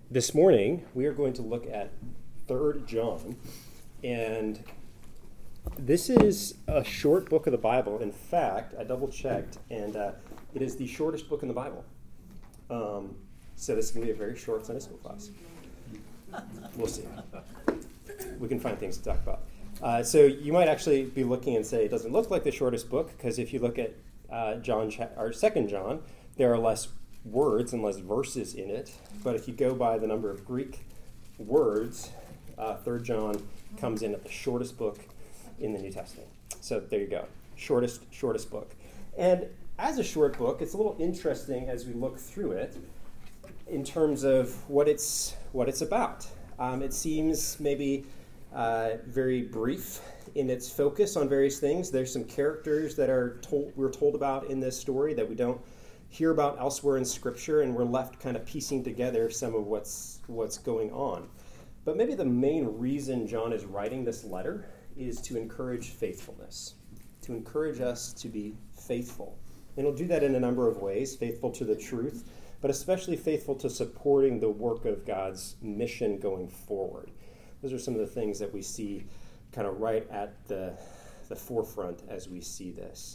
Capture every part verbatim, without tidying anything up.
This morning, we are going to look at Third John, and this is a short book of the Bible. In fact, I double-checked, and uh, it is the shortest book in the Bible. Um, so this is going to be a very short Sunday school class. We'll see. We can find things to talk about. Uh, so you might actually be looking and say it doesn't look like the shortest book, because if you look at uh, John, or Second John, there are less words and less verses in it. But if you go by the number of Greek words, uh, Third John comes in at the shortest book in the New Testament. So there you go, shortest, shortest book. And as a short book, it's a little interesting as we look through it in terms of what it's what it's about. Um, it seems maybe uh, very brief in its focus on various things. There's some characters that are told we're told about in this story that we don't hear about elsewhere in Scripture, and we're left kind of piecing together some of what's what's going on. But maybe the main reason John is writing this letter is to encourage faithfulness, to encourage us to be faithful. And he'll do that in a number of ways, faithful to the truth, but especially faithful to supporting the work of God's mission going forward. Those are some of the things that we see kind of right at the, the forefront as we see this.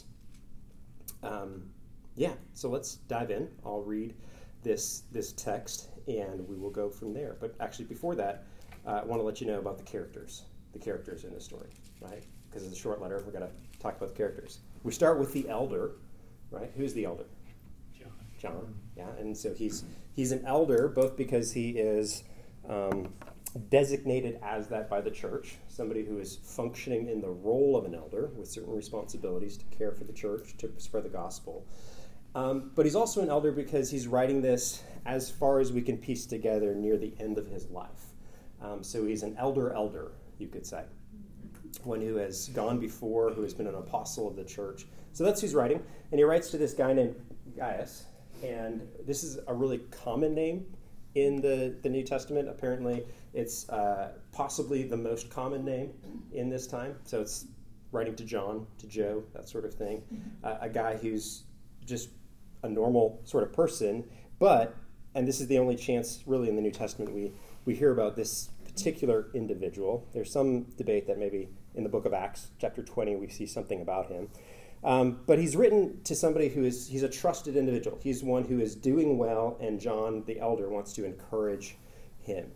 Um, yeah, so let's dive in. I'll read this, this text, and we will go from there. But actually, before that, uh, I want to let you know about the characters, the characters in this story, right? Because it's a short letter, we're going to talk about the characters. We start with the elder, right? Who's the elder? John. John, yeah. And so he's he's an elder, both because he is um, designated as that by the church, somebody who is functioning in the role of an elder with certain responsibilities to care for the church, to spread the gospel. Um, but he's also an elder because he's writing this as far as we can piece together near the end of his life. Um, so he's an elder elder, you could say. One who has gone before, who has been an apostle of the church. So that's who's writing. And he writes to this guy named Gaius. And this is a really common name in the, the New Testament. Apparently, it's uh, possibly the most common name in this time. So it's writing to John, to Joe, that sort of thing. Uh, a guy who's just a normal sort of person. But, and this is the only chance really in the New Testament we, we hear about this particular individual. There's some debate that maybe in the book of Acts, chapter twenty, we see something about him. Um, but he's written to somebody who is, he's a trusted individual. He's one who is doing well, and John, the elder, wants to encourage him.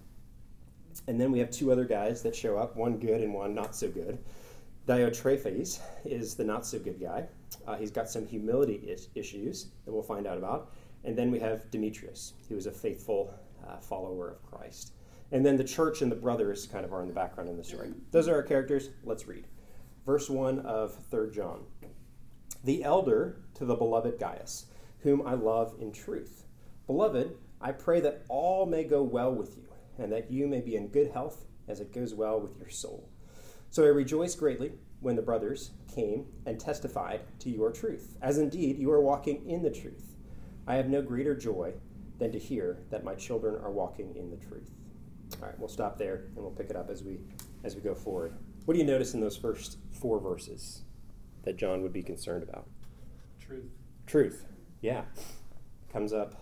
And then we have two other guys that show up, one good and one not so good. Diotrephes is the not so good guy. Uh, he's got some humility is- issues that we'll find out about. And then we have Demetrius, who is a faithful uh, follower of Christ. And then the church and the brothers kind of are in the background in the story. Those are our characters. Let's read. Verse one of Third John. The elder to the beloved Gaius, whom I love in truth. Beloved, I pray that all may go well with you, and that you may be in good health as it goes well with your soul. So I rejoiced greatly when the brothers came and testified to your truth, as indeed you are walking in the truth. I have no greater joy than to hear that my children are walking in the truth. All right, we'll stop there, and we'll pick it up as we as we go forward. What do you notice in those first four verses that John would be concerned about? Truth. Truth, yeah. Comes up.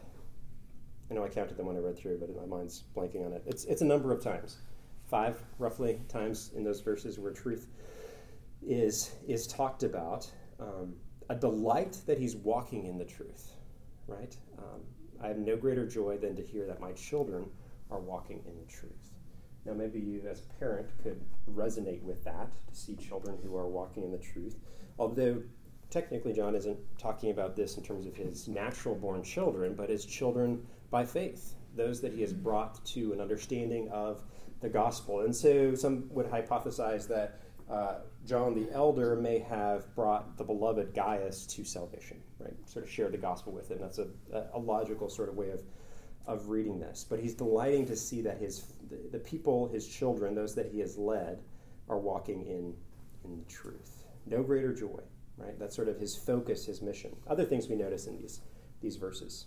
I know I counted them when I read through, but my mind's blanking on it. It's it's a number of times. Five, roughly, times in those verses where truth is, is talked about. Um, a delight that he's walking in the truth, right? Um, I have no greater joy than to hear that my children are walking in the truth. Now, maybe you as a parent could resonate with that, to see children who are walking in the truth. Although, technically, John isn't talking about this in terms of his natural-born children, but his children by faith, those that he has brought to an understanding of the gospel. And so some would hypothesize that uh, John the elder may have brought the beloved Gaius to salvation, right? Sort of shared the gospel with him. That's a, a logical sort of way of of reading this. But he's delighting to see that his the, the people, his children, those that he has led, are walking in, in the truth. No greater joy, right? That's sort of his focus, his mission. Other things we notice in these these verses.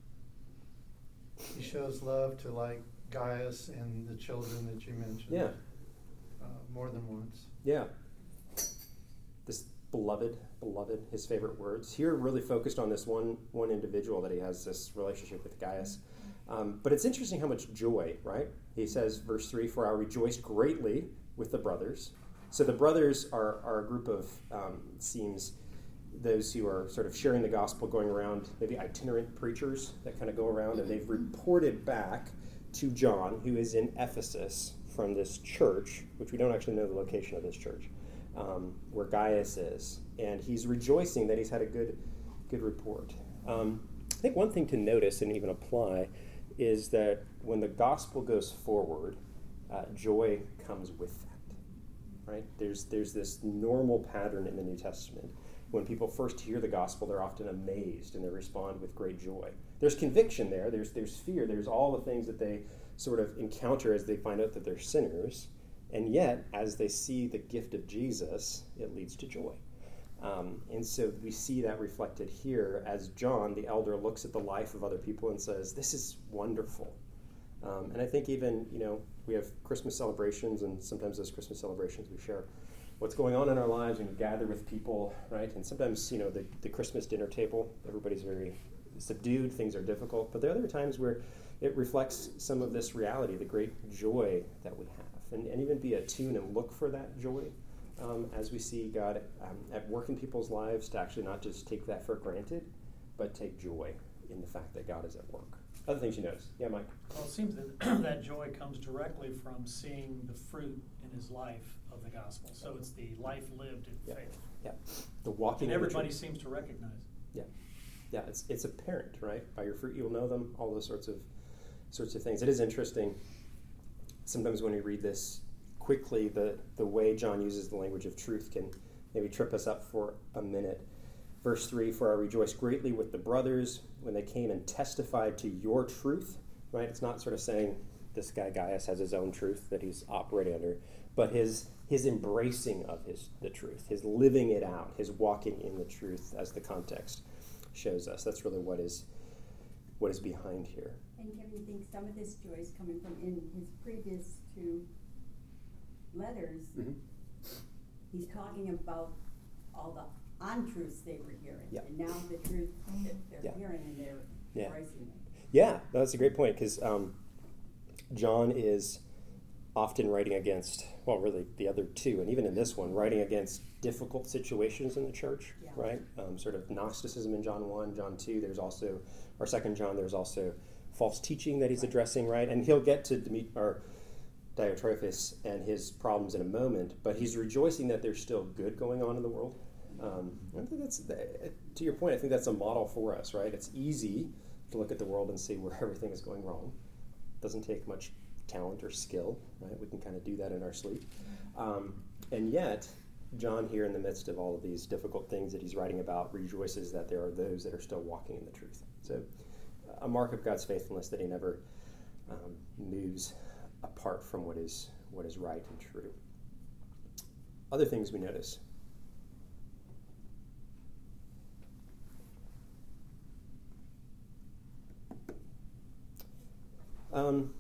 He shows love to like Gaius and the children that you mentioned. Yeah. Uh, more than once. Yeah. This beloved, beloved, his favorite words. Here really focused on this one one individual that he has this relationship with, Gaius. Um, but it's interesting how much joy, right? He says, verse three, for I rejoiced greatly with the brothers. So the brothers are, are a group of, um, it seems, those who are sort of sharing the gospel, going around, maybe itinerant preachers that kind of go around, and they've reported back to John, who is in Ephesus, from this church, which we don't actually know the location of this church, um, where Gaius is. And he's rejoicing that he's had a good, good report. Um, I think one thing to notice and even apply is that when the gospel goes forward, uh, joy comes with that, right? There's there's this normal pattern in the New Testament. When people first hear the gospel, they're often amazed and they respond with great joy. There's conviction there, there's there's fear, there's all the things that they sort of encounter as they find out that they're sinners, and yet, as they see the gift of Jesus, it leads to joy. Um, and so we see that reflected here as John, the elder, looks at the life of other people and says, this is wonderful. Um, and I think even, you know, we have Christmas celebrations, and sometimes those Christmas celebrations we share what's going on in our lives, and we gather with people, right? And sometimes, you know, the, the Christmas dinner table, everybody's very subdued, things are difficult, but there are other times where it reflects some of this reality, the great joy that we have, and, and even be attuned and look for that joy. Um, as we see God um, at work in people's lives, to actually not just take that for granted, but take joy in the fact that God is at work. Other things you notice? Yeah, Mike? Well, it seems that that joy comes directly from seeing the fruit in his life of the gospel. So it's the life lived in yeah. faith. Yeah, the walking. And everybody the seems to recognize. Yeah, yeah. It's it's apparent, right? By your fruit you will know them. All those sorts of sorts of things. It is interesting. Sometimes when we read this quickly, the, the way John uses the language of truth can maybe trip us up for a minute. Verse three, for I rejoiced greatly with the brothers when they came and testified to your truth, right? It's not sort of saying this guy Gaius has his own truth that he's operating under, but his his embracing of his the truth, his living it out, his walking in the truth, as the context shows us. That's really what is what is behind here. And Kevin thinks some of this joy is coming from in his previous two letters. Mm-hmm. He's talking about all the untruths they were hearing, yeah. and now the truth that they're yeah. hearing, and they're yeah. embracing it. Yeah, that's a great point, because um, John is often writing against, well, really the other two, and even in this one, writing against difficult situations in the church, yeah. right? Um, sort of Gnosticism in John one, John two, there's also, or Second John, there's also false teaching that he's right. addressing, right? And he'll get to Demet- or Diotrephes and his problems in a moment, but he's rejoicing that there's still good going on in the world. Um, I think that's, to your point, I think that's a model for us, right? It's easy to look at the world and see where everything is going wrong. It doesn't take much talent or skill, right? We can kind of do that in our sleep. Um, and yet, John here in the midst of all of these difficult things that he's writing about rejoices that there are those that are still walking in the truth. So a mark of God's faithfulness that he never um, moves apart from what is what is right and true. Other things we notice. Um,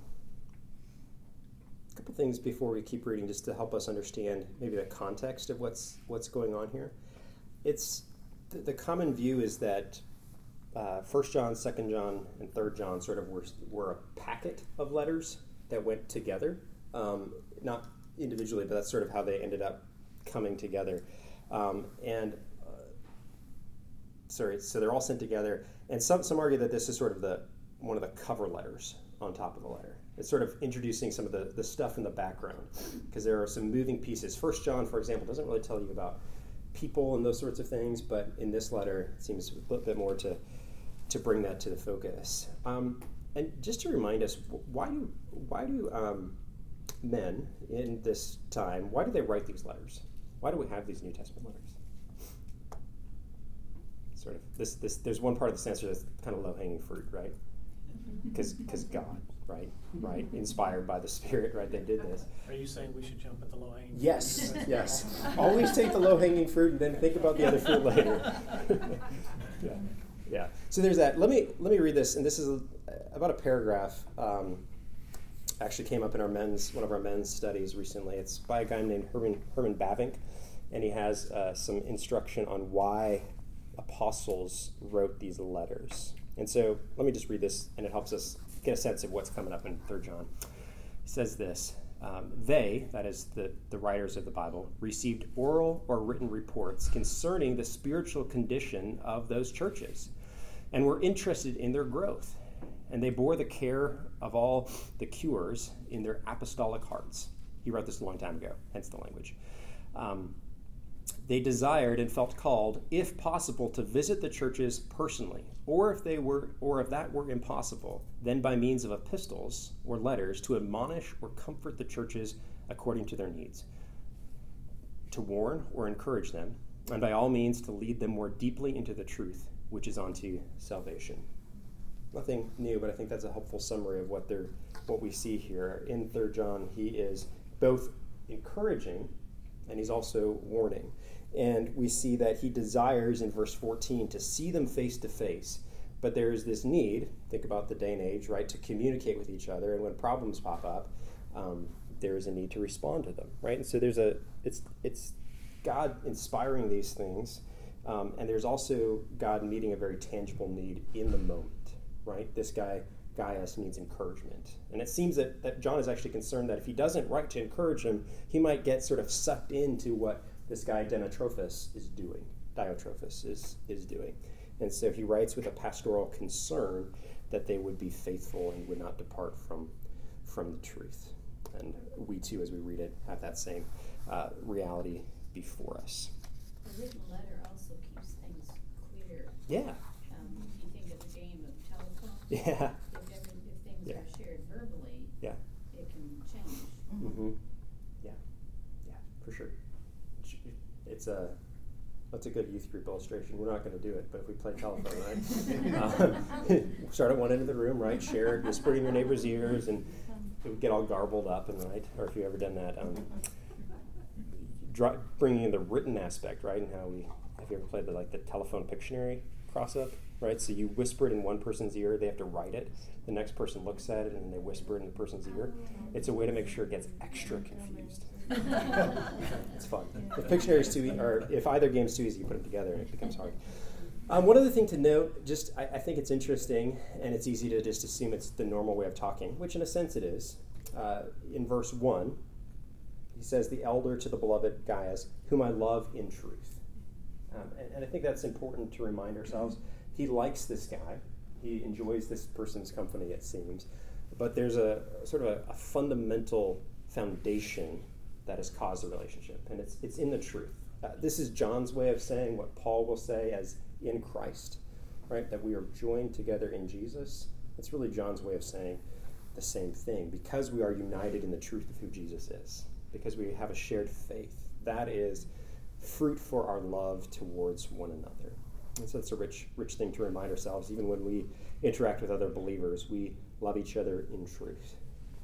a couple things before we keep reading, just to help us understand maybe the context of what's what's going on here. It's the, the common view is that uh, First John, Second John, and Third John sort of were were a packet of letters that went together, um, not individually, but that's sort of how they ended up coming together. Um, and uh, sorry, so they're all sent together, and some some argue that this is sort of the one of the cover letters on top of the letter. It's sort of introducing some of the, the stuff in the background, because there are some moving pieces. First John, for example, doesn't really tell you about people and those sorts of things, but in this letter, it seems a little bit more to to bring that to the focus. Um, and just to remind us, why do why do um, men in this time, why do they write these letters? Why do we have these New Testament letters? Sort of this this. There's one part of this answer that's kind of low-hanging fruit, right? Because because God, right, right, inspired by the Spirit, right? They did this. Are you saying we should jump at the low-hanging fruit? Yes, yes. Always take the low-hanging fruit and then think about the other fruit later. yeah, yeah. So there's that. Let me let me read this, and this is about a paragraph. Um, actually came up in our men's one of our men's studies recently. It's by a guy named Herman Herman Bavinck, and he has uh, some instruction on why apostles wrote these letters. And so let me just read this, and it helps us get a sense of what's coming up in Third John. He says this, um, they, that is the, the writers of the Bible, received oral or written reports concerning the spiritual condition of those churches and were interested in their growth. And they bore the care of all the cures in their apostolic hearts. He wrote this a long time ago, hence the language. Um, they desired and felt called, if possible, to visit the churches personally, or if they were, or if that were impossible, then by means of epistles or letters to admonish or comfort the churches according to their needs, to warn or encourage them, and by all means to lead them more deeply into the truth, which is unto salvation. Nothing new, but I think that's a helpful summary of what they're, what we see here. In Third John, he is both encouraging and he's also warning. And we see that he desires in verse fourteen to see them face to face. But there is this need, think about the day and age, right, to communicate with each other. And when problems pop up, um, there is a need to respond to them, right? And so there's a, it's it's God inspiring these things. Um, and there's also God meeting a very tangible need in the moment. Right? This guy, Gaius, needs encouragement. And it seems that, that John is actually concerned that if he doesn't write to encourage him, he might get sort of sucked into what this guy Diotrophus is doing. Diotrophus is, is doing. And so he writes with a pastoral concern that they would be faithful and would not depart from, from the truth. And we too, as we read it, have that same uh, reality before us. The written letter also keeps things clear. Yeah. Yeah. If, every, if things Yeah. are shared verbally, Yeah. it can change. Mm-hmm. Yeah. Yeah, for sure. It's a that's a good youth group illustration. We're not going to do it, but if we play telephone, right? um, start at one end of the room, right? Share it, whisper in your neighbor's ears, and it would get all garbled up, and right. Or if you ever done that, um, dry, bringing in the written aspect, right? And how we have you ever played the like the telephone Pictionary cross up? Right, so you whisper it in one person's ear, they have to write it. The next person looks at it, and then they whisper it in the person's ear. It's a way to make sure it gets extra confused. It's fun. If Pictionary is too, e- or if either game's too easy, you put them together, and it becomes hard. Um, one other thing to note, just I, I think it's interesting, and it's easy to just assume it's the normal way of talking, which in a sense it is. Uh, in verse one, he says, "The elder to the beloved Gaius, whom I love in truth." Um, and, and I think that's important to remind ourselves. He likes this guy. He enjoys this person's company, it seems. But there's a sort of a, a fundamental foundation that has caused the relationship, and it's it's in the truth. Uh, this is John's way of saying what Paul will say as in Christ, right? That we are joined together in Jesus. It's really John's way of saying the same thing, because we are united in the truth of who Jesus is, because we have a shared faith. That is fruit for our love towards one another. And so it's a rich, rich thing to remind ourselves, even when we interact with other believers, we love each other in truth.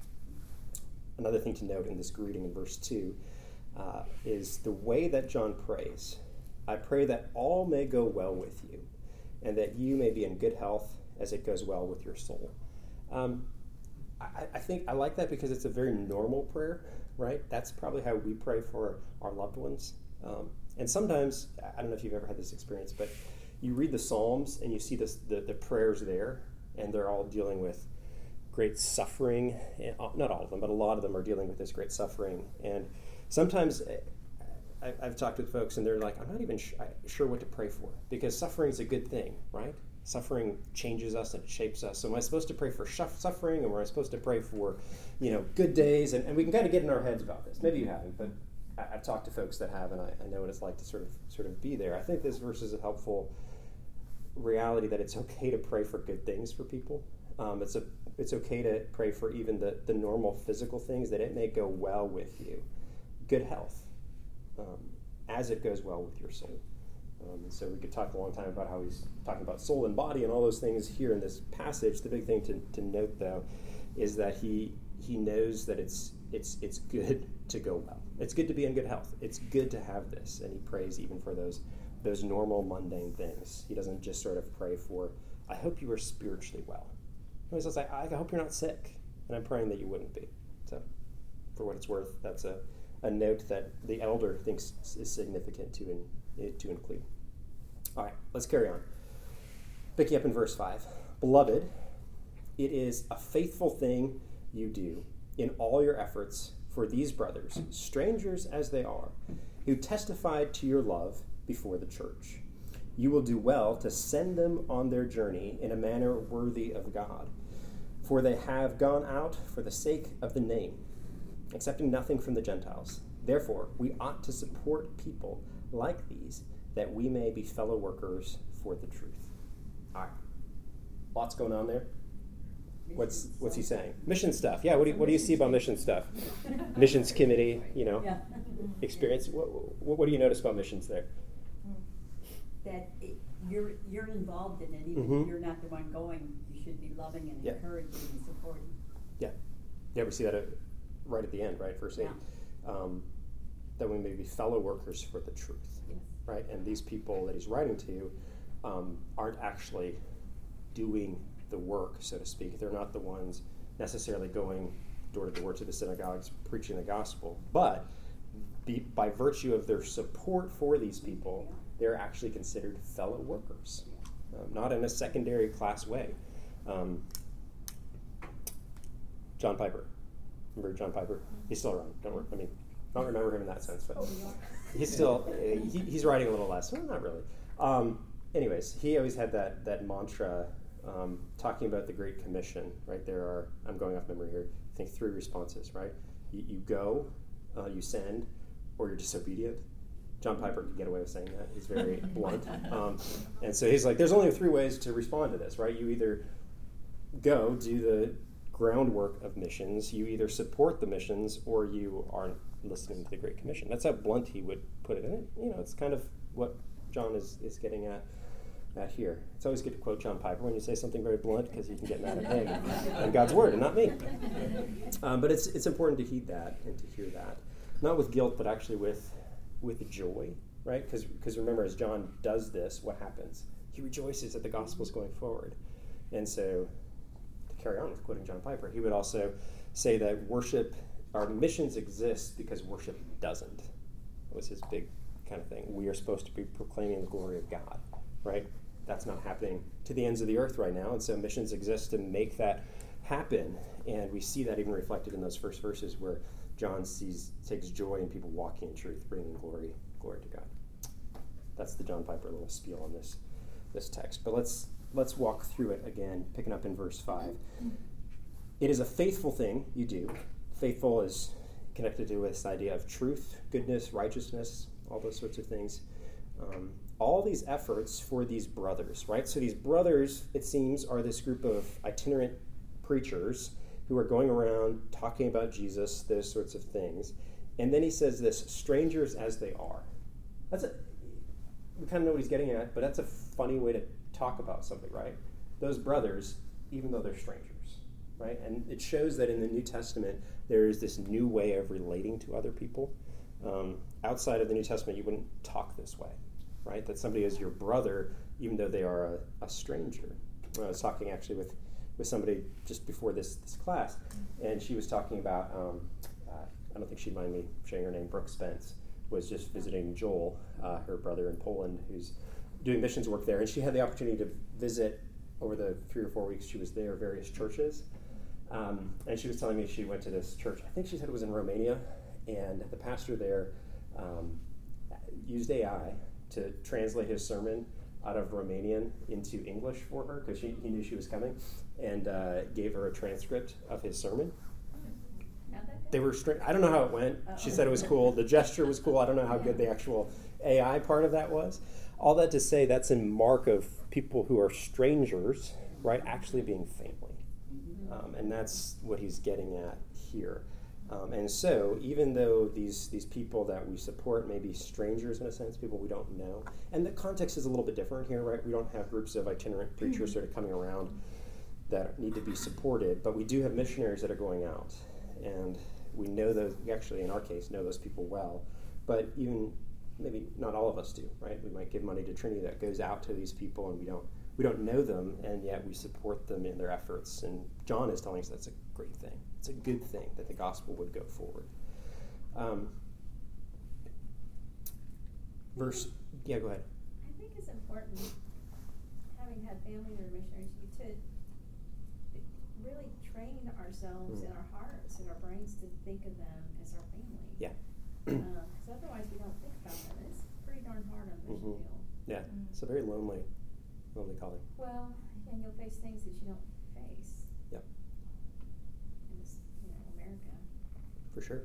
Another thing to note in this greeting in verse two uh, is the way that John prays. I pray that all may go well with you, and that you may be in good health as it goes well with your soul. Um, I, I think I like that because it's a very normal prayer, right? That's probably how we pray for our loved ones. Um, and sometimes, I don't know if you've ever had this experience, but you read the Psalms and you see this, the, the prayers there, and they're all dealing with great suffering. Not all of them, but a lot of them are dealing with this great suffering. And sometimes I, I've talked with folks and they're like, I'm not even sh- sure what to pray for, because suffering is a good thing, right? Suffering changes us and it shapes us. So am I supposed to pray for sh- suffering, or am I supposed to pray for, you know, good days? And, and we can kind of get in our heads about this. Maybe you haven't, but I, I've talked to folks that have, and I, I know what it's like to sort of sort of be there. I think this verse is a helpful reality that it's okay to pray for good things for people. Um, it's a it's okay to pray for even the, the normal physical things, that it may go well with you. Good health, um, as it goes well with your soul. Um, and so we could talk a long time about how he's talking about soul and body and all those things here in this passage. The big thing to, to note, though, is that he he knows that it's it's it's good to go well. It's good to be in good health. It's good to have this, and he prays even for those those normal mundane things. He doesn't just sort of pray for, I hope you are spiritually well. He says, I, I hope you're not sick, and I'm praying that you wouldn't be. So, for what it's worth, that's a, a note that the elder thinks is significant to in, to include. All right, let's carry on. Picking up in verse five. Beloved, it is a faithful thing you do in all your efforts for these brothers, strangers as they are, who testified to your love before the church. You will do well to send them on their journey in a manner worthy of God, for they have gone out for the sake of the name, accepting nothing from the Gentiles. Therefore, we ought to support people like these, that we may be fellow workers for the truth. All right. Lots going on there. What's what's he saying? Mission stuff. Yeah, what do you, what do you see about mission stuff? Missions committee, you know, Yeah. experience. What, what, what do you notice about missions there? That it, you're, you're involved in it, even Mhm. if you're not the one going, you should be loving and Yeah. encouraging and supporting. Yeah. Yeah, we see that at, right at the end, right? Verse eight. Um, that we may be fellow workers for the truth, Yes. right? And these people that he's writing to um, aren't actually doing the work, so to speak. They're not the ones necessarily going door to door to the synagogues preaching the gospel. But be, by virtue of their support for these people, they're actually considered fellow workers, um, not in a secondary class way. Um, John Piper. Remember John Piper? He's still around. Don't worry. I mean, I don't remember him in that sense, but he's still, uh, he, he's writing a little less. Well, not really. Um, anyways, he always had that, that mantra um, talking about the Great Commission, right? There are, I'm going off memory here, I think three responses, right? You, you go, uh, you send, or you're disobedient. John Piper could get away with saying that. He's very blunt. Um, and so he's like, there's only three ways to respond to this, right? You either go, do the groundwork of missions, you either support the missions, or you aren't listening to the Great Commission. That's how blunt he would put it. And it, you know, it's kind of what John is, is getting at, at here. It's always good to quote John Piper when you say something very blunt, because you can get mad at him and God's word and not me. Um, but it's it's important to heed that and to hear that. Not with guilt, but actually with with joy, right? Because because remember, as John does this, what happens? He rejoices that the gospel is going forward. And so, to carry on with quoting John Piper, he would also say that worship, our missions exist because worship doesn't. That was his big kind of thing. We are supposed to be proclaiming the glory of God, right? That's not happening to the ends of the earth right now, and so missions exist to make that happen. And we see that even reflected in those first verses where John sees takes joy in people walking in truth, bringing glory glory to God. That's the John Piper little spiel on this this text. But let's let's walk through it again, picking up in verse five. It is a faithful thing you do. Faithful is connected to this idea of truth, goodness, righteousness, all those sorts of things. Um, all these efforts for these brothers, right? So these brothers, it seems, are this group of itinerant preachers who are going around talking about Jesus, those sorts of things. And then he says this, strangers as they are. That's a, we kind of know what he's getting at, but that's a funny way to talk about something, right? Those brothers, even though they're strangers, right? And it shows that in the New Testament, there is this new way of relating to other people. Um, outside of the New Testament, you wouldn't talk this way, right? That somebody is your brother, even though they are a, a stranger. I was talking actually with with somebody just before this, this class, and she was talking about, um, uh, I don't think she'd mind me sharing her name, Brooke Spence, was just visiting Joel, uh, her brother in Poland, who's doing missions work there, and she had the opportunity to visit over the three or four weeks she was there, various churches, um, and she was telling me she went to this church, I think she said it was in Romania, and the pastor there um, used A I to translate his sermon out of Romanian into English for her, because he knew she was coming, and uh, gave her a transcript of his sermon. They were straight. I don't know how it went. She said it was cool. The gesture was cool. I don't know how good the actual A I part of that was. All that to say, that's a mark of people who are strangers, right, actually being family. Um, and that's what he's getting at here. Um, and so, even though these these people that we support may be strangers in a sense, people we don't know, and the context is a little bit different here, right? We don't have groups of itinerant preachers sort of coming around that need to be supported, but we do have missionaries that are going out, and we know those. We actually, in our case, know those people well, but even maybe not all of us do, right? We might give money to Trinity that goes out to these people, and we don't we don't know them, and yet we support them in their efforts. And John is telling us that's a great thing. It's a good thing that the gospel would go forward. Um, verse, yeah, go ahead. I think it's important, having had family that are missionaries, you to really train ourselves Mm. and our hearts and our brains to think of them as our family. Yeah. Because otherwise we don't think about them. It's pretty darn hard on the mission Mhm. field. Yeah, Mm. it's a very lonely, lonely calling. Well, and you'll face things that you don't face Yep, in this, you know, America. for sure.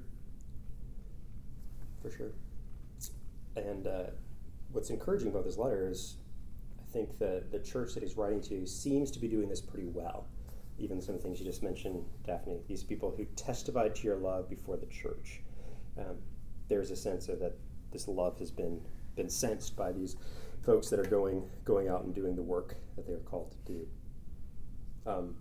For sure. And uh, what's encouraging about this letter is I think that the church that he's writing to seems to be doing this pretty well. Even some of the things you just mentioned, Daphne, these people who testified to your love before the church. Um, there's a sense of that this love has been been sensed by these folks that are going going out and doing the work that they are called to do. Um,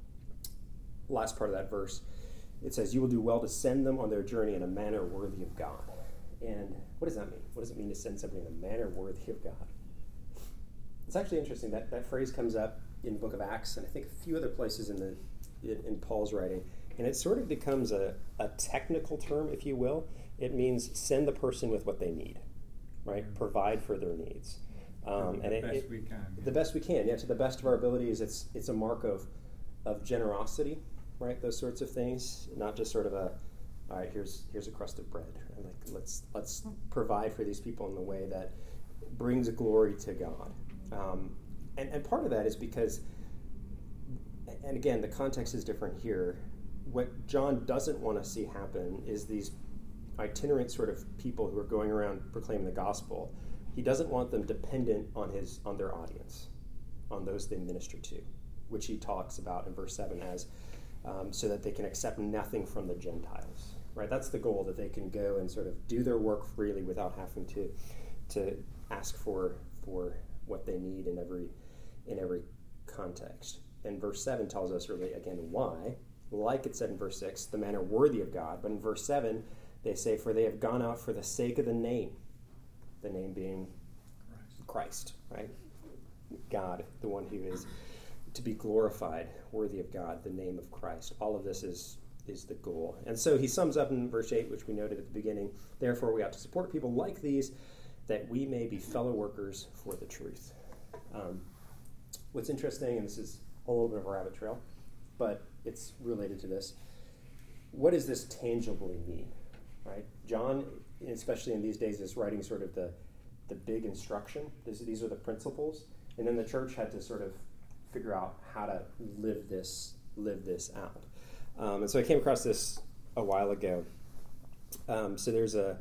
last part of that verse, it says, "You will do well to send them on their journey in a manner worthy of God." And what does that mean? What does it mean to send somebody in a manner worthy of God? It's actually interesting that that phrase comes up in the book of Acts, and I think a few other places in the in, in Paul's writing, and it sort of becomes a, a technical term, if you will. It means send the person with what they need, right? Yeah. Provide for their needs. Um, the and it, best it- we can. the best we can, yeah, to the best of our abilities. It's it's a mark of of generosity, right? Those sorts of things, not just sort of a, all right, here's here's a crust of bread. Right? Like let's let's provide for these people in the way that brings glory to God. Um, and and part of that is because, and again, the context is different here. What John doesn't want to see happen is these itinerant sort of people who are going around proclaiming the gospel. He doesn't want them dependent on his on their audience, on those they minister to, which he talks about in verse seven as um, so that they can accept nothing from the Gentiles. Right? That's the goal, that they can go and sort of do their work freely without having to to ask for for what they need in every in every context. And verse seven tells us really again why. Like it said in verse six, the manner worthy of God. But in verse seven, they say, for they have gone out for the sake of the name. The name being Christ, right? God, the one who is to be glorified, worthy of God, the name of Christ. All of this is is the goal. And so he sums up in verse eight, which we noted at the beginning, therefore we ought to support people like these, that we may be fellow workers for the truth. Um, what's interesting, and this is a little bit of a rabbit trail, but it's related to this, what does this tangibly mean, right? John, especially in these days, is writing sort of the, the big instruction. This, these are the principles. And then the church had to sort of figure out how to live this, live this out. Um, and so I came across this a while ago. Um, so there's a,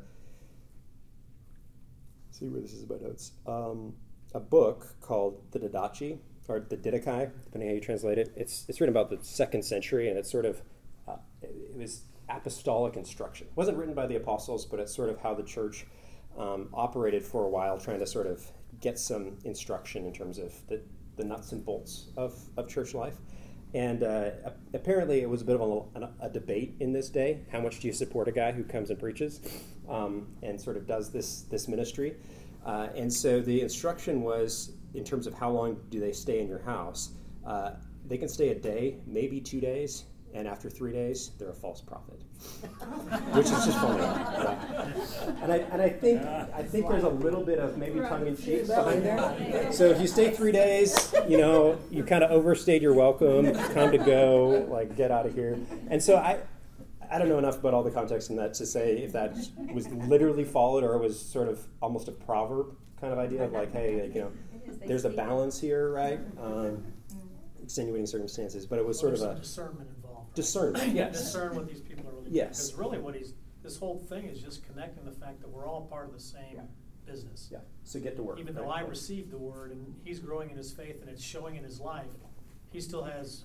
let's see where this is in my notes, um, a book called the Didache, or the Didache, depending how you translate it. It's it's written about the second century, and it's sort of, uh, it, it was apostolic instruction. It wasn't written by the apostles, but it's sort of how the church um, operated for a while, trying to sort of get some instruction in terms of the, the nuts and bolts of, of church life. And uh, apparently it was a bit of a, a debate in this day. How much do you support a guy who comes and preaches um, and sort of does this, this ministry? Uh, and so the instruction was, in terms of how long do they stay in your house, uh, they can stay a day, maybe two days, and after three days, they're a false prophet, which is just funny. Yeah. And I and I think I think there's a little bit of maybe tongue in cheek behind there. So if you stay three days, you know, you kind of overstayed your welcome. Time to go, like get out of here. And so I. I don't know enough about all the context in that to say if that was literally followed or it was sort of almost a proverb kind of idea of like, hey, like, you know, there's a balance here, right? Um, extenuating circumstances, but it was Well, sort of there's a some discernment involved. Right? discernment. Yes. Discern what these people are really doing. Yes. Because really what he's, this whole thing is just connecting the fact that we're all part of the same Yeah. business. Yeah. So get to work. Even right? though I received the word and he's growing in his faith and it's showing in his life, he still has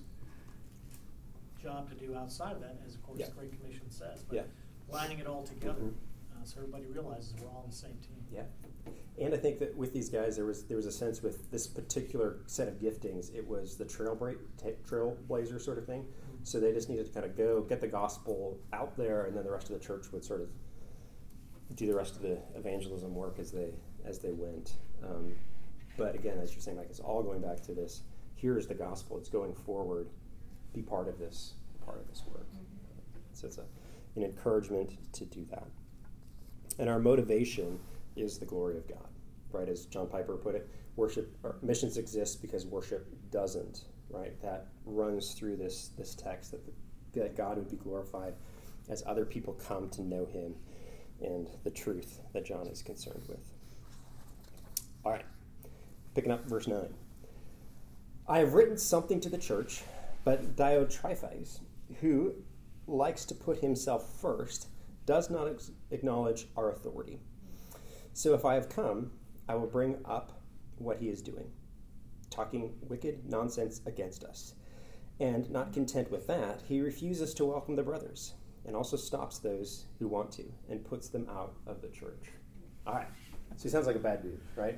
job to do outside of that, as of course Yeah. the Great Commission says. But Yeah. lining it all together, Mhm. uh, so everybody realizes we're all on the same team. Yeah. And I think that with these guys, there was there was a sense with this particular set of giftings, it was the trailbla- ta- trailblazer sort of thing. So they just needed to kind of go get the gospel out there, and then the rest of the church would sort of do the rest of the evangelism work as they as they went. Um, but again, as you're saying, like it's all going back to this. Here is the gospel. It's going forward. Be part of this. Part of this work. So it's a, an encouragement to do that. And our motivation is the glory of God, right? As John Piper put it, worship or missions exist because worship doesn't, right, that runs through this, this text, that, the, that God would be glorified as other people come to know him and the truth that John is concerned with. All right, picking up verse nine. I have written something to the church, but Diotrephes, who likes to put himself first, does not ex- acknowledge our authority. So if I have come, I will bring up what he is doing, talking wicked nonsense against us. And not content with that, he refuses to welcome the brothers, and also stops those who want to, and puts them out of the church. All right, so he sounds like a bad dude, right?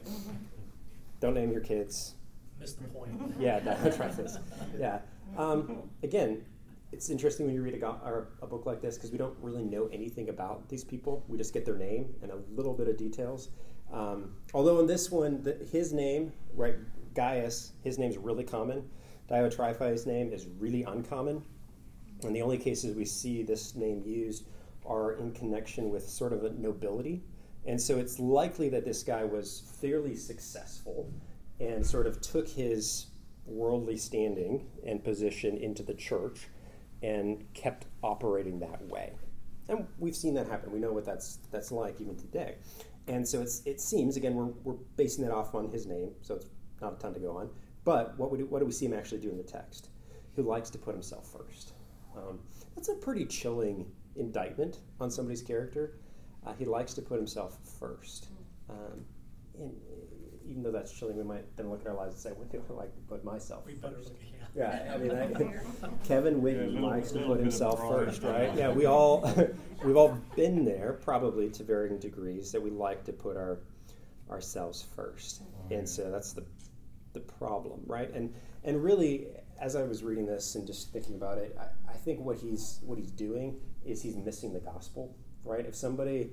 Don't name your kids. Missed the point. Yeah, Diotrephes. Yeah. Um, again, it's interesting when you read a, go- or a book like this because we don't really know anything about these people. We just get their name and a little bit of details. Um, although in this one, the, his name, right, Gaius, his name's really common. Diotrephes' name is really uncommon. And the only cases we see this name used are in connection with sort of a nobility. And so it's likely that this guy was fairly successful and sort of took his worldly standing and position into the church and kept operating that way. And we've seen that happen. We know what that's that's like even today. And so it's it seems, again, we're we're basing that off on his name, so it's not a ton to go on. But what, would, what do we see him actually do in the text? Who likes to put himself first. Um, that's a pretty chilling indictment on somebody's character. Uh, he likes to put himself first. Um, and even though that's chilling, we might then look at our lives and say, what do I like to put myself We first? better look, yeah. Yeah, I mean, I, Kevin Whitten Yeah, likes to little put bit of himself pride. first, right? Yeah, we all we've all been there, probably to varying degrees, that we like to put our ourselves first, and so that's the the problem, right? And and really, as I was reading this and just thinking about it, I, I think what he's what he's doing is he's missing the gospel, right? If somebody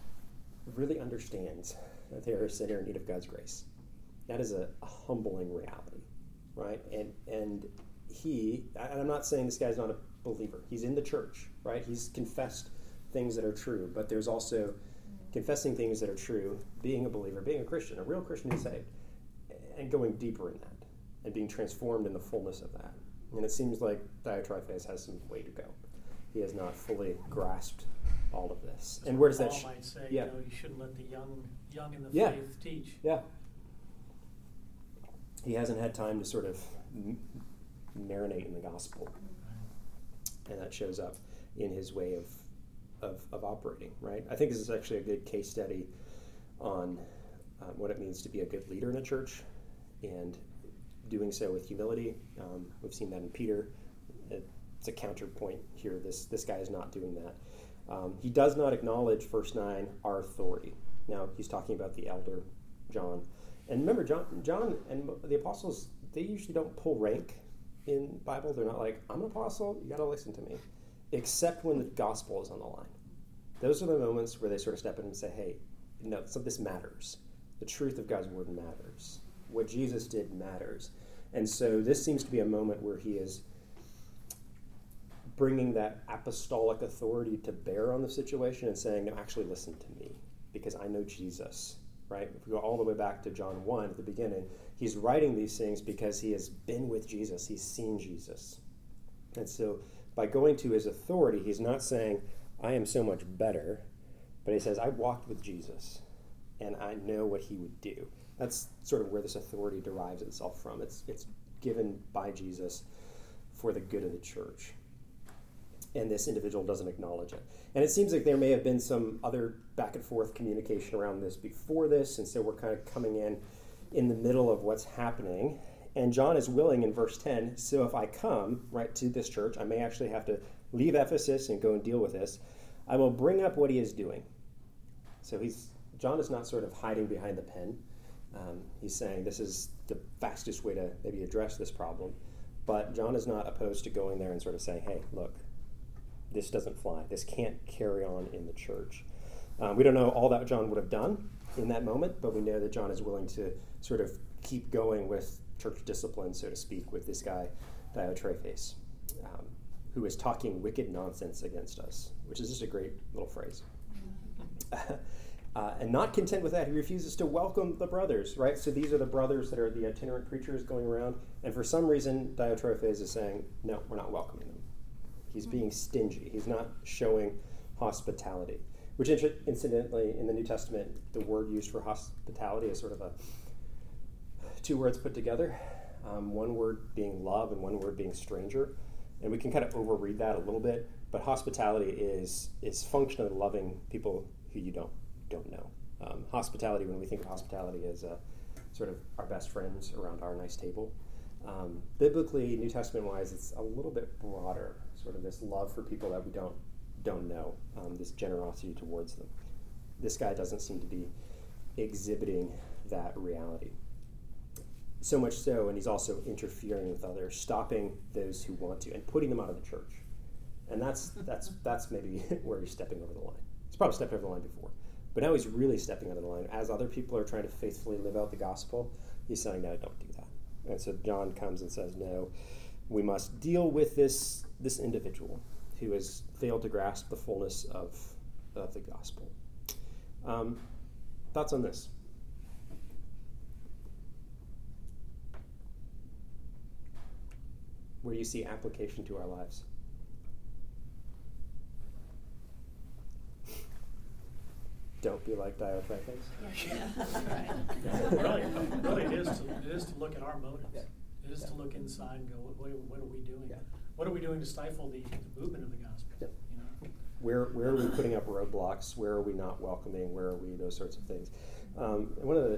really understands that they are a sinner in need of God's grace, that is a, a humbling reality, right? And and he, and I'm not saying this guy's not a believer. He's in the church, right? He's confessed things that are true, but there's also confessing things that are true, being a believer, being a Christian, a real Christian who's saved, and going deeper in that, and being transformed in the fullness of that. And it seems like Diotrephes has some way to go. He has not fully grasped all of this. And where does that? Paul Sh- might say, yeah. you know, you shouldn't let the young, young in the Yeah. faith teach. Yeah. He hasn't had time to sort of m- marinate in the gospel. And that shows up in his way of, of, of operating, right? I think this is actually a good case study on uh, what it means to be a good leader in a church and doing so with humility. Um, we've seen that in Peter. It's a counterpoint here. This, this guy is not doing that. Um, he does not acknowledge, verse nine, our authority. Now, he's talking about the elder, John. And remember, John, John and the apostles, they usually don't pull rank in Bible. They're not like, I'm an apostle, you got to listen to me. Except when the gospel is on the line. Those are the moments where they sort of step in and say, hey, no, so this matters. The truth of God's word matters. What Jesus did matters. And so this seems to be a moment where he is bringing that apostolic authority to bear on the situation and saying, no, actually listen to me because I know Jesus, right? If we go all the way back to John one at the beginning, he's writing these things because he has been with Jesus. He's seen Jesus. And so by going to his authority, he's not saying, I am so much better, but he says, I walked with Jesus and I know what he would do. That's sort of where this authority derives itself from. It's, it's given by Jesus for the good of the church. And this individual doesn't acknowledge it. And it seems like there may have been some other back and forth communication around this before this, and so we're kind of coming in in the middle of what's happening. And John is willing in verse ten, so if I come, right, to this church, I may actually have to leave Ephesus and go and deal with this. I will bring up what he is doing. So he's John is not sort of hiding behind the pen. Um, he's saying this is the fastest way to maybe address this problem. But John is not opposed to going there and sort of saying, hey, look, this doesn't fly. This can't carry on in the church. Um, we don't know all that John would have done in that moment, but we know that John is willing to sort of keep going with church discipline, so to speak, with this guy, Diotrephes, um, who is talking wicked nonsense against us, which is just a great little phrase. Uh, and not content with that, he refuses to welcome the brothers, right? So these are the brothers that are the itinerant preachers going around. And for some reason, Diotrephes is saying, no, we're not welcoming them. He's being stingy. He's not showing hospitality. Which, incidentally, in the New Testament, the word used for hospitality is sort of a two words put together. Um, one word being love and one word being stranger. And we can kind of overread that a little bit. But hospitality is is functionally loving people who you don't don't know. Um, hospitality, when we think of hospitality, is uh, sort of our best friends around our nice table. Um, biblically, New Testament-wise, it's a little bit broader, sort of this love for people that we don't don't know, um, this generosity towards them. This guy doesn't seem to be exhibiting that reality. So much so, and he's also interfering with others, stopping those who want to, and putting them out of the church. And that's that's that's maybe where he's stepping over the line. He's probably stepped over the line before. But now he's really stepping out of the line. As other people are trying to faithfully live out the gospel, he's saying, no, don't do that. And so John comes and says, no, we must deal with this this individual who has failed to grasp the fullness of, of the gospel. Um, thoughts on this? Where do you see application to our lives? Don't be like Diotrephes. Yeah, right. Really, really, it is to, it is to look at our motives. Yeah. It is Yeah. to look inside and go, what, what, what are we doing? Yeah. What are we doing to stifle the, the movement of the gospel? Yeah. You know? Where where are we putting up roadblocks? Where are we not welcoming? Where are we? Those sorts of things. Um, and one of the,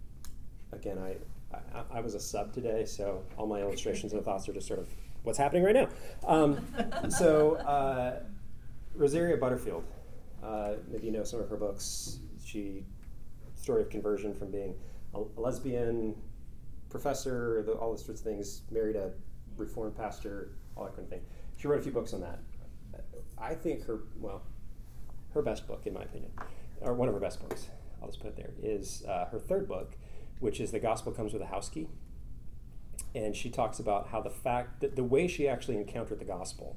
again, I, I I was a sub today, so all my illustrations and thoughts are just sort of what's happening right now. Um, so uh, Rosaria Butterfield, uh, maybe you know some of her books. She story of conversion from being a, a lesbian professor, the, all those sorts of things, married a Reformed pastor, all that kind of thing. She wrote a few books on that. I think her, well, her best book, in my opinion, or one of her best books, I'll just put it there, is uh, her third book, which is The Gospel Comes with a House Key. And she talks about how the fact that the way she actually encountered the gospel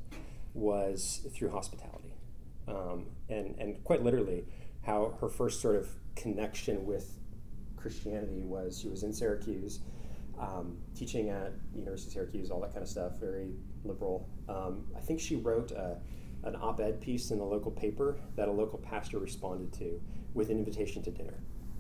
was through hospitality. Um, and, and quite literally, how her first sort of connection with Christianity was she was in Syracuse, um, teaching at University of Syracuse, all that kind of stuff, very liberal. Um, I think she wrote a, an op-ed piece in the local paper that a local pastor responded to with an invitation to dinner.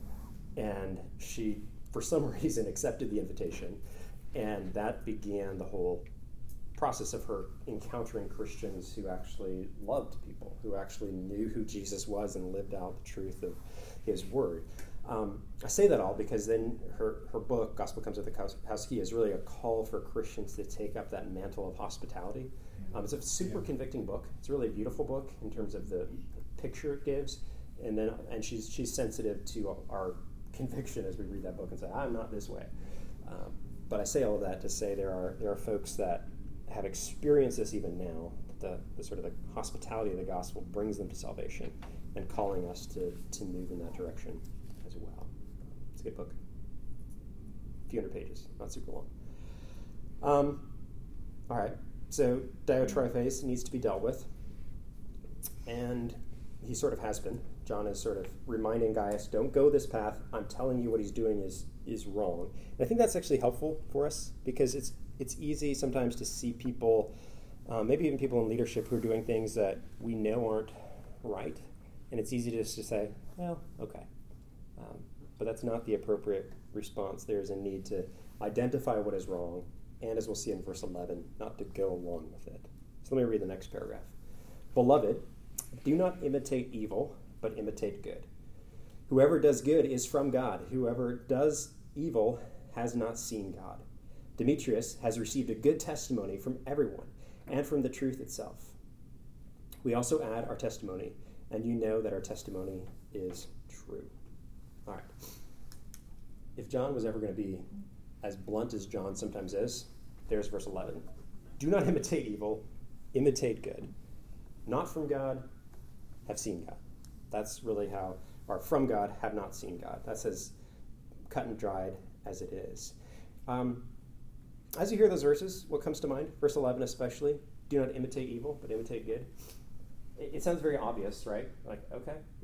And she, for some reason, accepted the invitation, and that began the whole process of her encountering Christians who actually loved people, who actually knew who Jesus was and lived out the truth of his word. Um, I say that all because then her, her book, Gospel Comes with a House Key, is really a call for Christians to take up that mantle of hospitality. Um, it's a super yeah. convicting book. It's a really beautiful book in terms of the picture it gives, and then and she's she's sensitive to our conviction as we read that book and say, I'm not this way. Um, but I say all of that to say there are there are folks that have experienced this even now. The, the sort of the hospitality of the gospel brings them to salvation and calling us to, to move in that direction as well. It's a good book. A few hundred pages, not super long. Um, all right, so Diotrephes needs to be dealt with, and he sort of has been. John is sort of reminding Gaius, don't go this path. I'm telling you what he's doing is is wrong. And I think that's actually helpful for us because it's it's easy sometimes to see people, um, maybe even people in leadership who are doing things that we know aren't right. And it's easy just to say, well, okay. Um, but that's not the appropriate response. There's a need to identify what is wrong, and as we'll see in verse eleven, not to go along with it. So let me read the next paragraph. Beloved, do not imitate evil, but imitate good. Whoever does good is from God. Whoever does evil has not seen God. Demetrius has received a good testimony from everyone and from the truth itself. We also add our testimony, and you know that our testimony is true. All right. If John was ever going to be as blunt as John sometimes is, there's verse eleven. Do not imitate evil, imitate good. Not from God, have seen God. That's really how, or from God, have not seen God. That's as cut and dried as it is. Um, as you hear those verses, what comes to mind? Verse eleven especially, do not imitate evil, but imitate good. It, it sounds very obvious, right? Like, okay, yeah,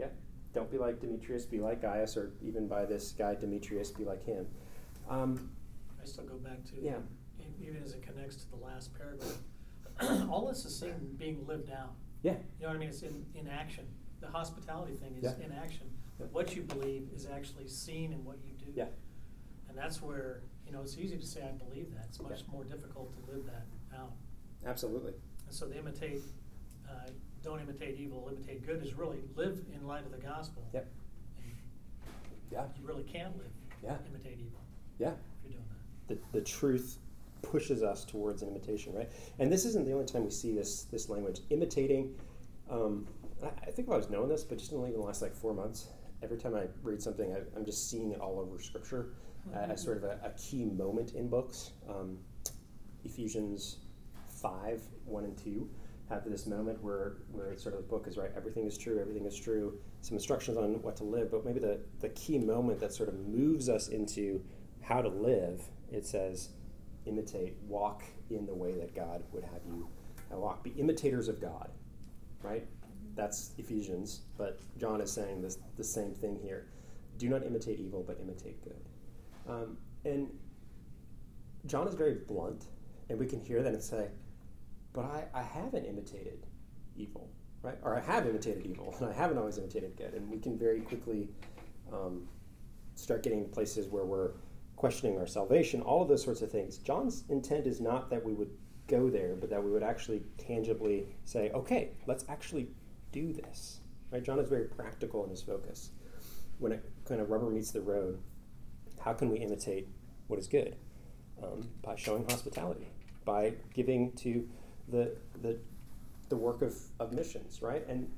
Don't be like Demetrius, be like Gaius, or even by this guy Demetrius, be like him. Um, I still go back to, yeah, e- even as it connects to the last paragraph, all this is seen being lived out. yeah, You know what I mean? It's in, in action. The hospitality thing is Yeah. in action. Yeah. What you believe is actually seen in what you do. yeah, And that's where, you know, it's easy to say I believe that. It's much Yeah. more difficult to live that out. absolutely. And so the imitate, uh, don't imitate evil, imitate good is really live in light of the gospel. Yep. And Yeah, you really can't live, Yeah. imitate evil yeah. if you're doing that. The, the truth pushes us towards an imitation, right? And this isn't the only time we see this this language. Imitating, um, I, I think I was knowing this, but just in the last like four months, every time I read something, I, I'm just seeing it all over Scripture uh, as sort of a, a key moment in books. Um, Ephesians five, one and two have this moment where, where it's sort of the book is right, everything is true, everything is true, some instructions on what to live, but maybe the, the key moment that sort of moves us into how to live, it says, imitate, walk in the way that God would have you uh, walk. Be imitators of God, right? That's Ephesians, but John is saying this the same thing here. Do not imitate evil, but imitate good. Um, and John is very blunt, and we can hear that and say, but I, I haven't imitated evil, right? Or I have imitated evil, and I haven't always imitated good. And we can very quickly um, start getting places where we're questioning our salvation, all of those sorts of things. John's intent is not that we would go there, but that we would actually tangibly say, okay, let's actually do this, right? John is very practical in his focus. When it kind of rubber meets the road, how can we imitate what is good? Um, by showing hospitality, by giving to the the the work of, of missions, right? And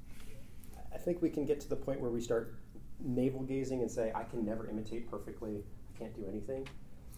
I think we can get to the point where we start navel gazing and say, I can never imitate perfectly, I can't do anything.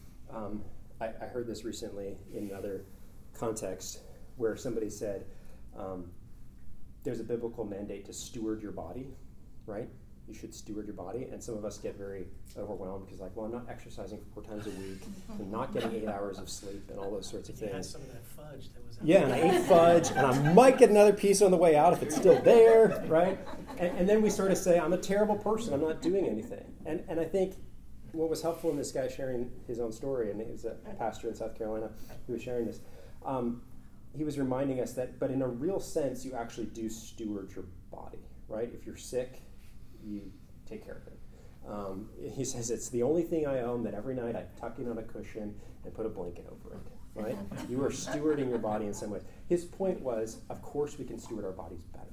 Um, I, I heard this recently in another context where somebody said, um, there's a biblical mandate to steward your body, right? You should steward your body, and some of us get very overwhelmed because, like, well, I'm not exercising four times a week, I'm not getting eight hours of sleep, and all those sorts of You had things. some of that fudge that was out Yeah, and I ate fudge, and I might get another piece on the way out if it's still there, right? And, and then we sort of say, I'm a terrible person, I'm not doing anything. And and I think what was helpful in this guy sharing his own story, and he was a pastor in South Carolina who was sharing this, um, he was reminding us that, but in a real sense, you actually do steward your body, right? If you're sick, you take care of it. Um, he says it's the only thing I own that every night I tuck in on a cushion and put a blanket over it, right? You are stewarding your body in some way. His point was, of course we can steward our bodies better.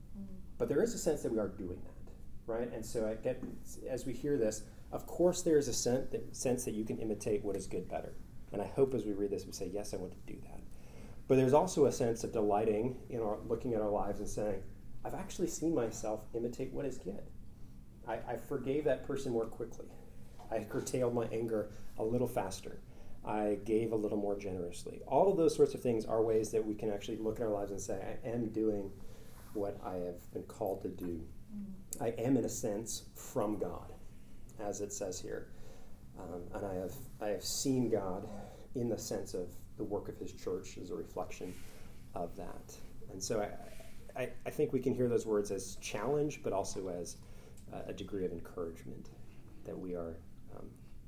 But there is a sense that we are doing that, right? And so I get, as we hear this, of course there is a sense that, sense that you can imitate what is good better. And I hope as we read this we say, yes, I want to do that. But there's also a sense of delighting in our looking at our lives and saying, I've actually seen myself imitate what is good. I, I forgave that person more quickly. I curtailed my anger a little faster. I gave a little more generously. All of those sorts of things are ways that we can actually look at our lives and say, I am doing what I have been called to do. Mm. I am, in a sense, from God, as it says here. Um, and I have I have seen God in the sense of the work of his church as a reflection of that. And so I, I, I think we can hear those words as challenge, but also as uh, a degree of encouragement that we are um,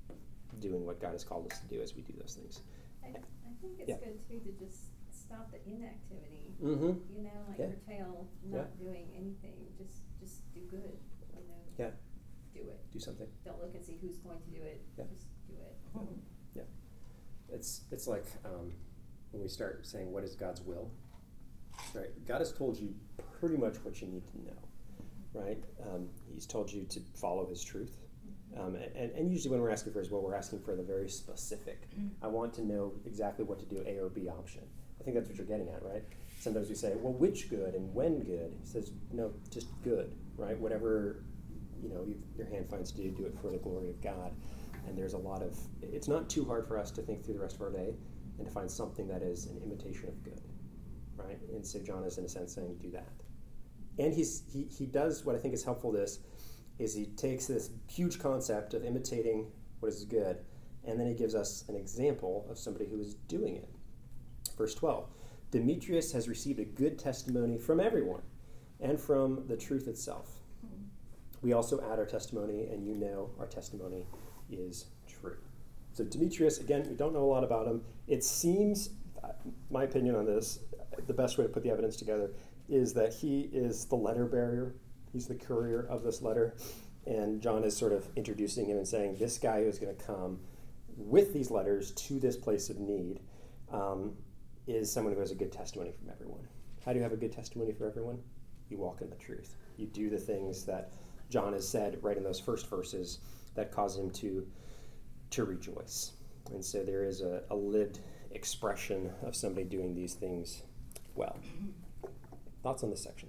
doing what God has called us to do as we do those things. I, I think it's Yeah. good too to just stop the inactivity. Mm-hmm. You know, like Yeah. curtail not doing anything. Just just do good. You know. Yeah. Do it. Do something. Don't look and see who's going to do it. Yeah. Just do it. Yeah. It's it's like um, when we start saying, what is God's will? Right? God has told you pretty much what you need to know. Right? Um, he's told you to follow his truth. Um, and, and usually when we're asking for his will, we're asking for the very specific. I want to know exactly what to do, A or B option. I think that's what you're getting at, right? Sometimes we say, well, which good and when good? He says, no, just good, right? Whatever, you know, you, your hand finds to do, do it for the glory of God. And there's a lot of, it's not too hard for us to think through the rest of our day and to find something that is an imitation of good, right? And so John is, in a sense, saying, do that. And he's he he does what I think is helpful. This is he takes this huge concept of imitating what is good, and then he gives us an example of somebody who is doing it. Verse twelve, Demetrius has received a good testimony from everyone, and from the truth itself. We also add our testimony, and you know our testimony is true. So Demetrius, again, we don't know a lot about him. It seems, my opinion on this, the best way to put the evidence together is that he is the letter bearer. He's the courier of this letter. And John is sort of introducing him and saying, this guy who's going to come with these letters to this place of need um, is someone who has a good testimony from everyone. How do you have a good testimony for everyone? You walk in the truth. You do the things that John has said right in those first verses that cause him to, to rejoice. And so there is a, a lived expression of somebody doing these things well. Thoughts on this section?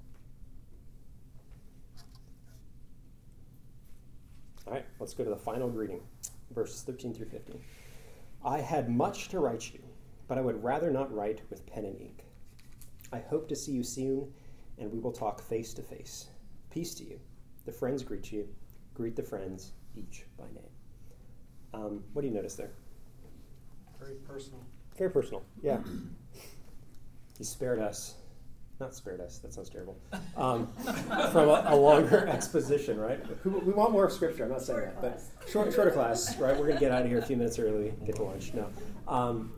All right, let's go to the final greeting, verses thirteen through fifteen. I had much to write you, but I would rather not write with pen and ink. I hope to see you soon, and we will talk face to face. Peace to you. The friends greet you. Greet the friends, each by name. Um, what do you notice there? Very personal. Very personal, yeah. He spared us, not spared us, that sounds terrible, um, from a, a longer exposition, right? We want more of Scripture, I'm not saying that, but short, shorter class, right? We're going to get out of here a few minutes early, get to lunch. No. Um,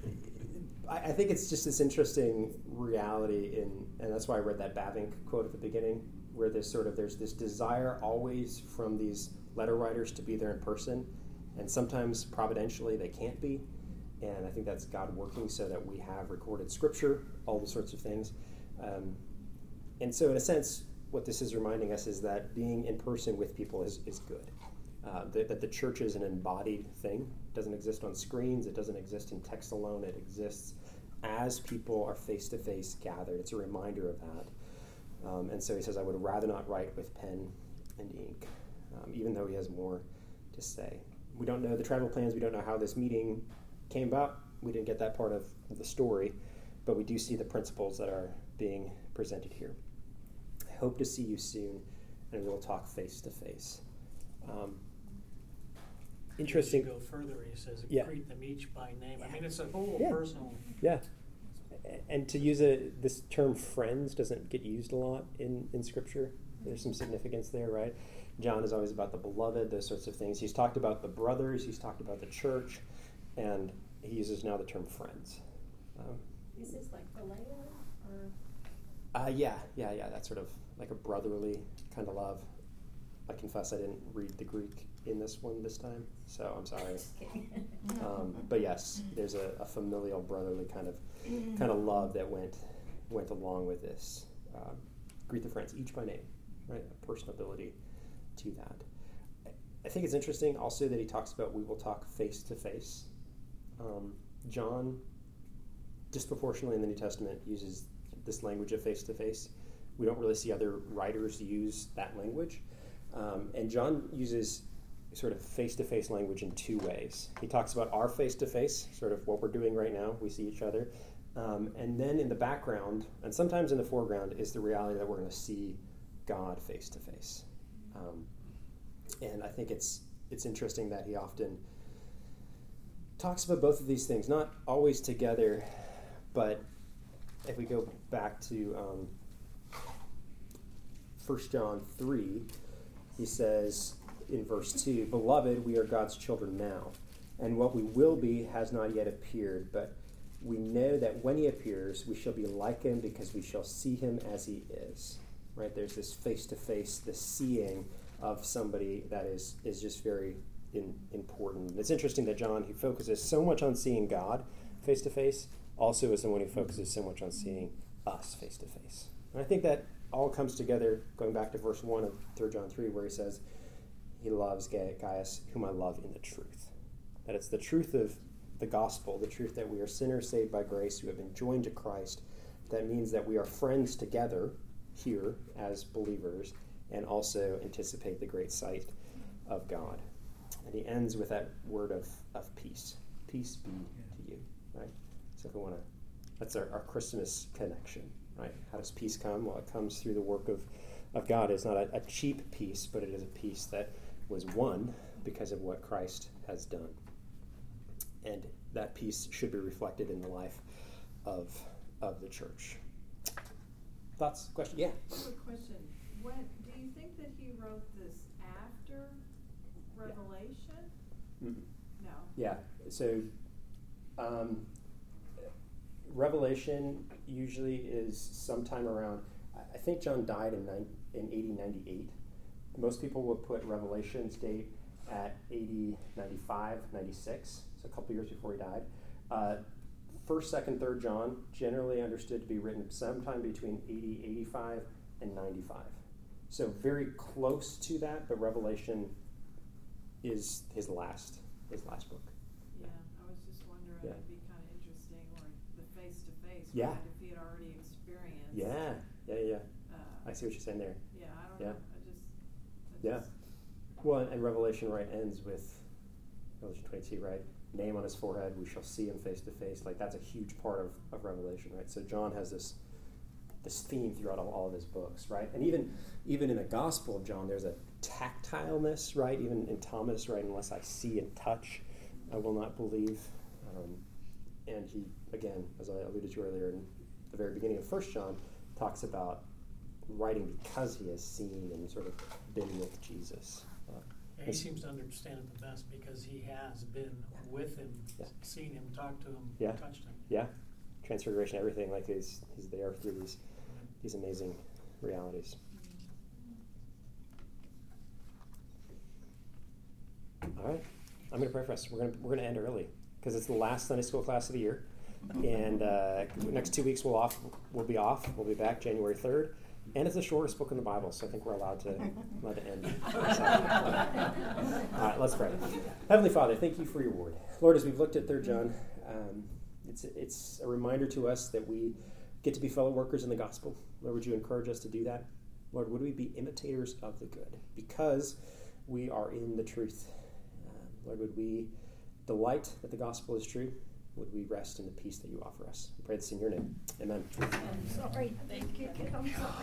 I, I think it's just this interesting reality, in, and that's why I read that Bavinck quote at the beginning, where there's sort of, there's this desire always from these letter writers to be there in person, and sometimes providentially they can't be. And I think that's God working so that we have recorded Scripture, all the sorts of things. Um, and so in a sense, what this is reminding us is that being in person with people is, is good. Uh, that, that the church is an embodied thing. It doesn't exist on screens. It doesn't exist in text alone. It exists as people are face-to-face gathered. It's a reminder of that. Um, and so he says, I would rather not write with pen and ink, um, even though he has more to say. We don't know the travel plans. We don't know how this meeting came about. We didn't get that part of the story, but we do see the principles that are being presented here. I hope to see you soon, and we'll talk face to face. Um, Interesting. He should go further. He says, Yeah. greet them each by name. Yeah. I mean, it's a whole Yeah. personal. Yeah. And to use a this term friends doesn't get used a lot in, in Scripture. There's some significance there, right? John is always about the beloved, those sorts of things. He's talked about the brothers, he's talked about the church, and he uses now the term friends. Um, Is this like phileo or? uh, yeah, yeah, yeah. That's sort of like a brotherly kind of love. I confess I didn't read the Greek in this one this time, so I'm sorry. Um, but yes, there's a, a familial, brotherly kind of kind of love that went went along with this. Um, greet the friends, each by name, right? A personal ability to that. I think it's interesting also that he talks about we will talk face to face. Um, John, disproportionately in the New Testament, uses this language of face to face. We don't really see other writers use that language. Um, and John uses sort of face-to-face language in two ways. He talks about our face-to-face, sort of what we're doing right now. We see each other. Um, and then in the background, and sometimes in the foreground, is the reality that we're going to see God face-to-face. Um, and I think it's it's interesting that he often talks about both of these things, not always together, but if we go back to um, First John three, he says in verse two, Beloved, we are God's children now, and what we will be has not yet appeared, but we know that when he appears, we shall be like him because we shall see him as he is. Right? There's this face-to-face, this seeing of somebody that is, is just very in, important. It's interesting that John, who focuses so much on seeing God face-to-face, also is the one who focuses so much on seeing us face-to-face. And I think that all comes together, going back to verse one of Third John three, where he says, he loves Gaius, whom I love in the truth. That it's the truth of the gospel, the truth that we are sinners saved by grace who have been joined to Christ. That means that we are friends together here as believers and also anticipate the great sight of God. And he ends with that word of, of peace. Peace be to you, right? So if we want to, that's our, our Christmas connection, right? How does peace come? Well, it comes through the work of, of God. It's not a, a cheap peace, but it is a peace that was won because of what Christ has done. And that peace should be reflected in the life of, of the church. Thoughts? Question? Yeah. I have a question. when, do you think that he wrote this after Revelation? Mm-mm. No. Yeah, so um, Revelation usually is sometime around, I- I think John died in, nine, in A D ninety-eight. Most people will put Revelation's date at A D ninety-five, ninety-six, so a couple years before he died. Uh, first, second, third John, generally understood to be written sometime between A D eighty-five and ninety-five. So very close to that, but Revelation is his last, his last book. Yeah, I was just wondering, Yeah. it'd be kind of interesting, like the face to face, Yeah. right? If he had already experienced. Yeah, yeah, yeah. Uh, I see what you're saying there. yeah, I don't Yeah. know. I just. I Yeah. just- Well, and Revelation, right, ends with Revelation twenty-two, right? Name on his forehead, we shall see him face to face. Like, that's a huge part of, of Revelation, right? So John has this this theme throughout all, all of his books, right? And even even in the Gospel of John, there's a tactileness, right? Even in Thomas, right? Unless I see and touch, I will not believe. Um, and he, again, as I alluded to earlier in the very beginning of First John, talks about writing because he has seen and sort of been with Jesus. Uh, And he seems to understand it the best because he has been with him, Yeah. seen him, talked to him, Yeah. touched him. yeah, Transfiguration, everything. Like he's he's there through these these amazing realities. All right, I'm going to pray for us. We're going to we're going to end early because it's the last Sunday school class of the year, and uh, next two weeks we'll off we'll be off. We'll be back January third, and it's the shortest book in the Bible, so I think we're allowed to allowed to end. All right, let's pray. Heavenly Father, thank you for your word, Lord. As we've looked at Third John, um, it's it's a reminder to us that we get to be fellow workers in the gospel. Lord, would you encourage us to do that? Lord, would we be imitators of the good because we are in the truth? Um, Lord, would we delight that the gospel is true? Would we rest in the peace that you offer us? We pray this in your name. Amen. I'm sorry, thank you, I'm sorry.